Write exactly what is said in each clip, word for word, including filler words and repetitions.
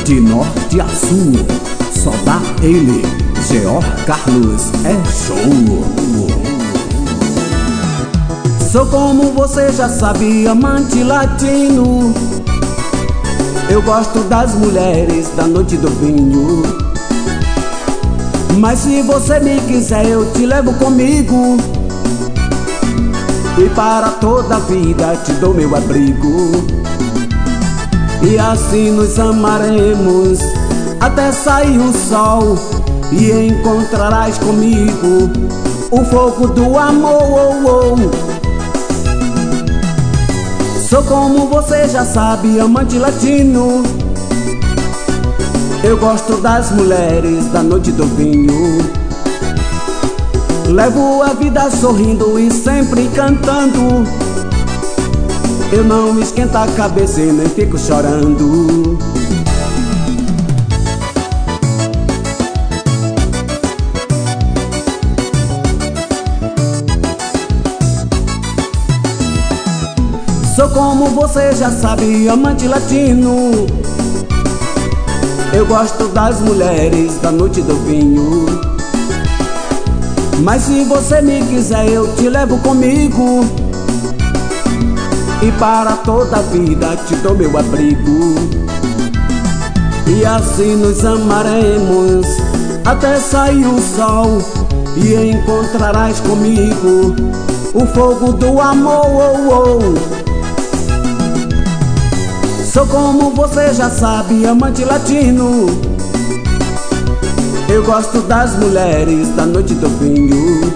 De norte a sul, só dá ele, Geor Carlos é show. Sou, como você já sabe, amante latino. Eu gosto das mulheres da noite do vinho. Mas se você me quiser, eu te levo comigo, e para toda a vida te dou meu abrigo. E assim nos amaremos até sair o sol, e encontrarás comigo o fogo do amor. Oh, oh. Sou, como você já sabe, amante latino. Eu gosto das mulheres da noite do vinho. Levo a vida sorrindo e sempre cantando. Eu não esquento a cabeça e nem fico chorando. Sou, como você já sabe, amante latino. Eu gosto das mulheres da noite do vinho. Mas se você me quiser, eu te levo comigo, e para toda a vida te dou meu abrigo. E assim nos amaremos até sair o sol, e encontrarás comigo o fogo do amor. Oh, oh. Sou, como você já sabe, amante latino. Eu gosto das mulheres da noite do vinho.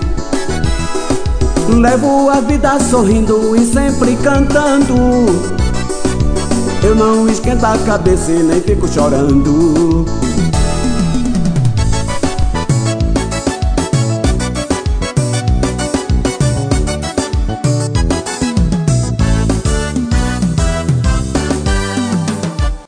Levo a vida sorrindo e sempre cantando. Eu não esquento a cabeça e nem fico chorando.